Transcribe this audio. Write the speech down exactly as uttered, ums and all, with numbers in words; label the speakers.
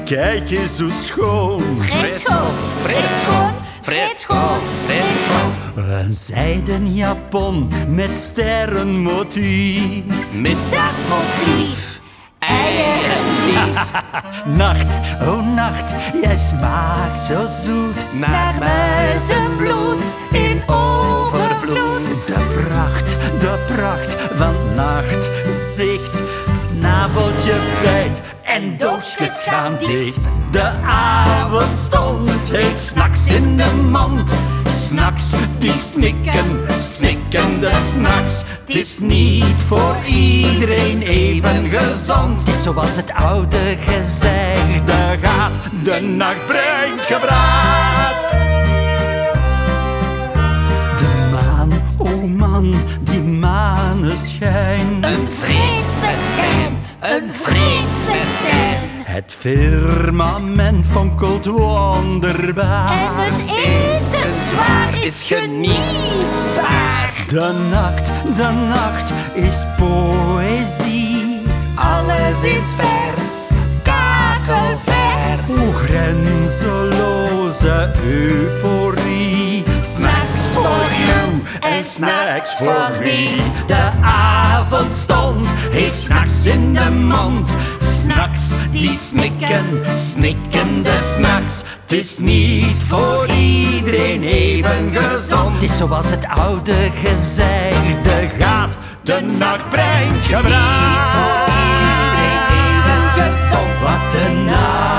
Speaker 1: kijk eens hoe schoon.
Speaker 2: Vreed schoon, vreed schoon, vreed schoon, vreed schoon.
Speaker 1: Een zijden japon met sterrenmotief.
Speaker 2: Misdaadmotief, eigenlief.
Speaker 1: Nacht, oh nacht, jij smaakt zo zoet.
Speaker 2: Naar muizenbloed in overvloed.
Speaker 1: De pracht, de pracht van nachtzicht. Snaveltje bijt en doosjes gaan dicht. De avondstond heeft s'nachts in de mand. S'nachts, die snikken, snikkende s'nachts. Het is niet voor iedereen even gezond. Het is zoals het oude gezegde gaat. De nacht brengt gebraad. De maan, oh man, die maneschijn.
Speaker 2: Een vreemd festijn, een vreemd festijn.
Speaker 1: Het firmament fonkelt wonderbaar.
Speaker 2: En het eten zwaar is genietbaar.
Speaker 1: De nacht, de nacht is poëzie.
Speaker 2: Alles is vers, kakelvers.
Speaker 1: O grenzeloze euforie. Snacks for you en snacks for me. De avondstond heeft snacks in de mond. Snacks die snikken, snikkende snacks. Het is niet voor iedereen even gezond. Het is zoals het oude gezegde gaat. De nacht brengt gebraad.
Speaker 2: Niet voor iedereen even gezond.
Speaker 1: Wat de nacht